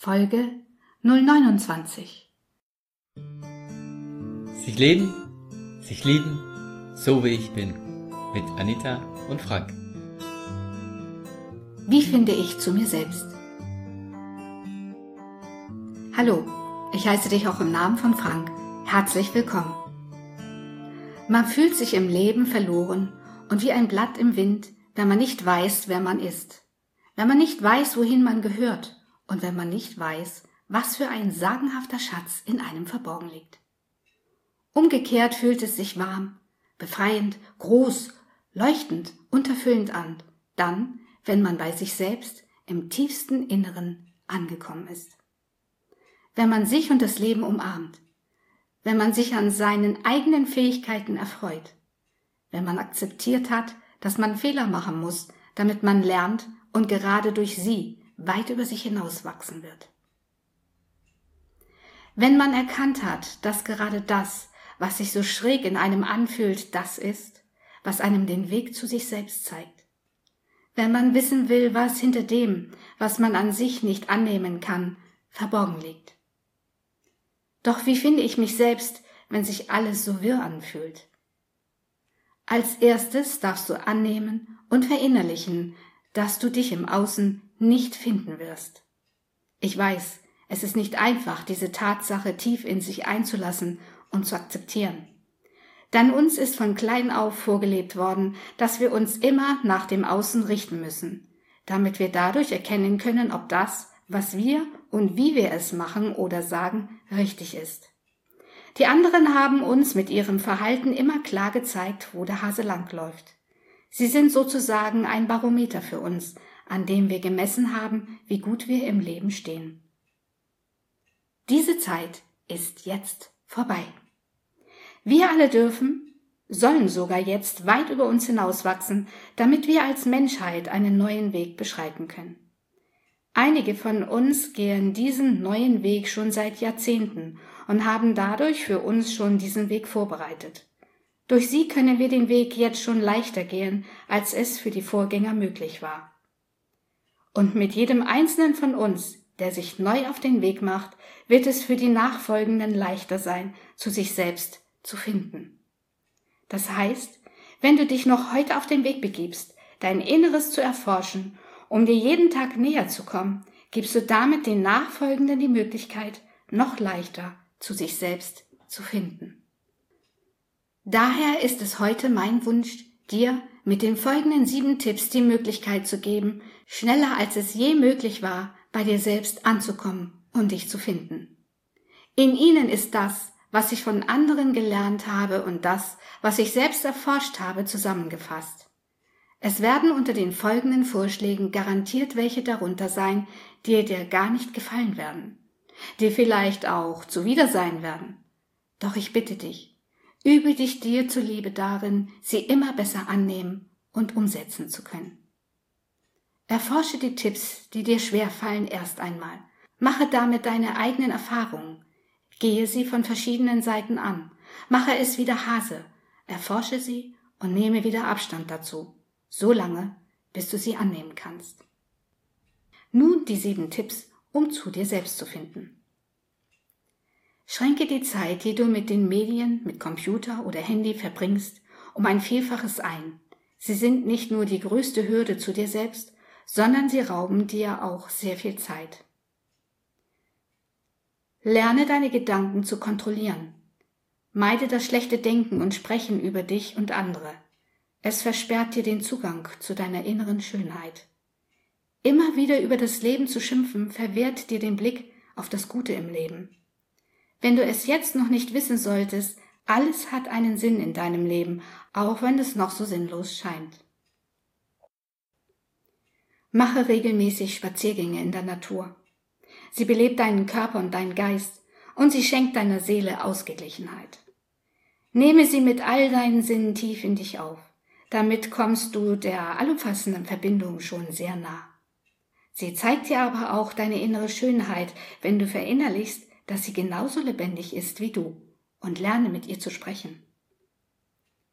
Folge 029. Sich leben, sich lieben, so wie ich bin. Mit Anita und Frank. Wie finde ich zu mir selbst? Hallo, ich heiße dich auch im Namen von Frank. Herzlich willkommen. Man fühlt sich im Leben verloren und wie ein Blatt im Wind, wenn man nicht weiß, wer man ist. Wenn man nicht weiß, wohin man gehört und wenn man nicht weiß, was für ein sagenhafter Schatz in einem verborgen liegt. Umgekehrt fühlt es sich warm, befreiend, groß, leuchtend und erfüllend an, dann, wenn man bei sich selbst im tiefsten Inneren angekommen ist. Wenn man sich und das Leben umarmt, wenn man sich an seinen eigenen Fähigkeiten erfreut, wenn man akzeptiert hat, dass man Fehler machen muss, damit man lernt und gerade durch sie weit über sich hinaus wachsen wird. Wenn man erkannt hat, dass gerade das, was sich so schräg in einem anfühlt, das ist, was einem den Weg zu sich selbst zeigt. Wenn man wissen will, was hinter dem, was man an sich nicht annehmen kann, verborgen liegt. Doch wie finde ich mich selbst, wenn sich alles so wirr anfühlt? Als erstes darfst du annehmen und verinnerlichen, dass du dich im Außen nicht finden wirst. Ich weiß, es ist nicht einfach, diese Tatsache tief in sich einzulassen und zu akzeptieren. Denn uns ist von klein auf vorgelebt worden, dass wir uns immer nach dem Außen richten müssen, damit wir dadurch erkennen können, ob das, was wir und wie wir es machen oder sagen, richtig ist. Die anderen haben uns mit ihrem Verhalten immer klar gezeigt, wo der Hase langläuft. Sie sind sozusagen ein Barometer für uns, an dem wir gemessen haben, wie gut wir im Leben stehen. Diese Zeit ist jetzt vorbei. Wir alle sollen sogar jetzt weit über uns hinauswachsen, damit wir als Menschheit einen neuen Weg beschreiten können. Einige von uns gehen diesen neuen Weg schon seit Jahrzehnten und haben dadurch für uns schon diesen Weg vorbereitet. Durch sie können wir den Weg jetzt schon leichter gehen, als es für die Vorgänger möglich war. Und mit jedem Einzelnen von uns, der sich neu auf den Weg macht, wird es für die Nachfolgenden leichter sein, zu sich selbst zu finden. Das heißt, wenn du dich noch heute auf den Weg begibst, dein Inneres zu erforschen, um dir jeden Tag näher zu kommen, gibst du damit den Nachfolgenden die Möglichkeit, noch leichter zu sich selbst zu finden. Daher ist es heute mein Wunsch, dir mit den folgenden 7 Tipps die Möglichkeit zu geben, schneller als es je möglich war, bei dir selbst anzukommen und dich zu finden. In ihnen ist das, was ich von anderen gelernt habe und das, was ich selbst erforscht habe, zusammengefasst. Es werden unter den folgenden Vorschlägen garantiert welche darunter sein, die dir gar nicht gefallen werden, die vielleicht auch zuwider sein werden. Doch ich bitte dich, übe dich dir zuliebe darin, sie immer besser annehmen und umsetzen zu können. Erforsche die Tipps, die dir schwerfallen, erst einmal. Mache damit deine eigenen Erfahrungen. Gehe sie von verschiedenen Seiten an. Mache es wie der Hase. Erforsche sie und nehme wieder Abstand dazu. So lange, bis du sie annehmen kannst. Nun die 7 Tipps, um zu dir selbst zu finden. Schränke die Zeit, die du mit den Medien, mit Computer oder Handy verbringst, um ein Vielfaches ein. Sie sind nicht nur die größte Hürde zu dir selbst, sondern sie rauben dir auch sehr viel Zeit. Lerne deine Gedanken zu kontrollieren. Meide das schlechte Denken und Sprechen über dich und andere. Es versperrt dir den Zugang zu deiner inneren Schönheit. Immer wieder über das Leben zu schimpfen, verwehrt dir den Blick auf das Gute im Leben. Wenn du es jetzt noch nicht wissen solltest, alles hat einen Sinn in deinem Leben, auch wenn es noch so sinnlos scheint. Mache regelmäßig Spaziergänge in der Natur. Sie belebt deinen Körper und deinen Geist und sie schenkt deiner Seele Ausgeglichenheit. Nehme sie mit all deinen Sinnen tief in dich auf. Damit kommst du der allumfassenden Verbindung schon sehr nah. Sie zeigt dir aber auch deine innere Schönheit, wenn du verinnerlichst, dass sie genauso lebendig ist wie du und lerne mit ihr zu sprechen.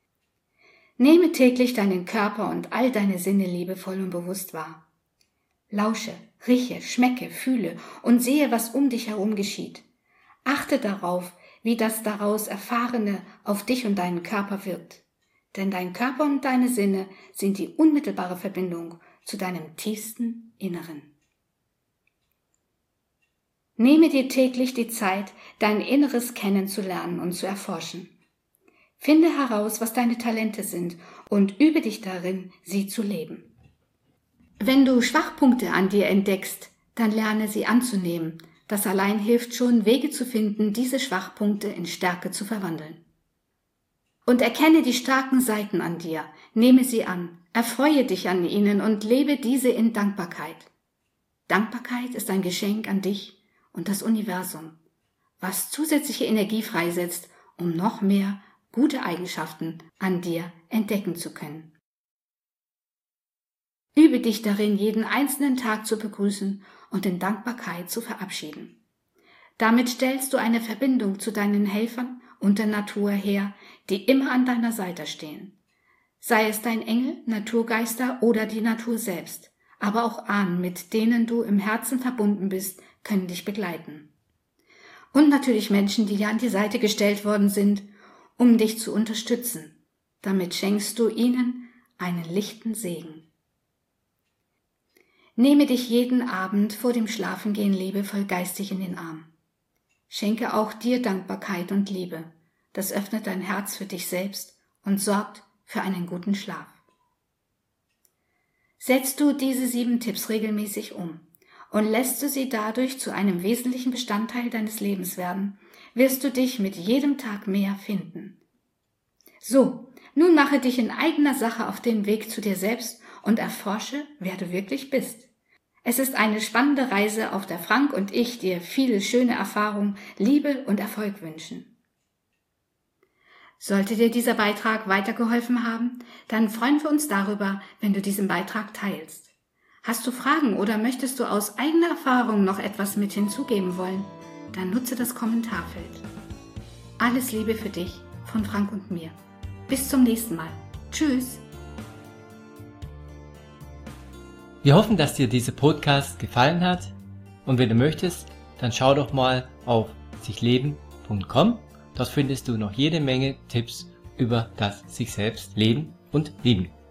Nehme täglich deinen Körper und all deine Sinne liebevoll und bewusst wahr. Lausche, rieche, schmecke, fühle und sehe, was um dich herum geschieht. Achte darauf, wie das daraus Erfahrene auf dich und deinen Körper wirkt. Denn dein Körper und deine Sinne sind die unmittelbare Verbindung zu deinem tiefsten Inneren. Nehme dir täglich die Zeit, dein Inneres kennenzulernen und zu erforschen. Finde heraus, was deine Talente sind und übe dich darin, sie zu leben. Wenn du Schwachpunkte an dir entdeckst, dann lerne sie anzunehmen. Das allein hilft schon, Wege zu finden, diese Schwachpunkte in Stärke zu verwandeln. Und erkenne die starken Seiten an dir, nehme sie an, erfreue dich an ihnen und lebe diese in Dankbarkeit. Dankbarkeit ist ein Geschenk an dich und das Universum, was zusätzliche Energie freisetzt, um noch mehr gute Eigenschaften an dir entdecken zu können. Übe dich darin, jeden einzelnen Tag zu begrüßen und in Dankbarkeit zu verabschieden. Damit stellst du eine Verbindung zu deinen Helfern und der Natur her, die immer an deiner Seite stehen. Sei es dein Engel, Naturgeister oder die Natur selbst, aber auch Ahnen, mit denen du im Herzen verbunden bist, können dich begleiten. Und natürlich Menschen, die dir an die Seite gestellt worden sind, um dich zu unterstützen. Damit schenkst du ihnen einen lichten Segen. Nehme dich jeden Abend vor dem Schlafengehen liebevoll geistig in den Arm. Schenke auch dir Dankbarkeit und Liebe. Das öffnet dein Herz für dich selbst und sorgt für einen guten Schlaf. Setzt du diese 7 Tipps regelmäßig um und lässt du sie dadurch zu einem wesentlichen Bestandteil deines Lebens werden, wirst du dich mit jedem Tag mehr finden. So, nun mache dich in eigener Sache auf den Weg zu dir selbst und erforsche, wer du wirklich bist. Es ist eine spannende Reise, auf der Frank und ich dir viele schöne Erfahrungen, Liebe und Erfolg wünschen. Sollte dir dieser Beitrag weitergeholfen haben, dann freuen wir uns darüber, wenn du diesen Beitrag teilst. Hast du Fragen oder möchtest du aus eigener Erfahrung noch etwas mit hinzugeben wollen, dann nutze das Kommentarfeld. Alles Liebe für dich von Frank und mir. Bis zum nächsten Mal. Tschüss. Wir hoffen, dass dir dieser Podcast gefallen hat und wenn du möchtest, dann schau doch mal auf sichleben.com. Dort findest du noch jede Menge Tipps über das sich selbst leben und lieben.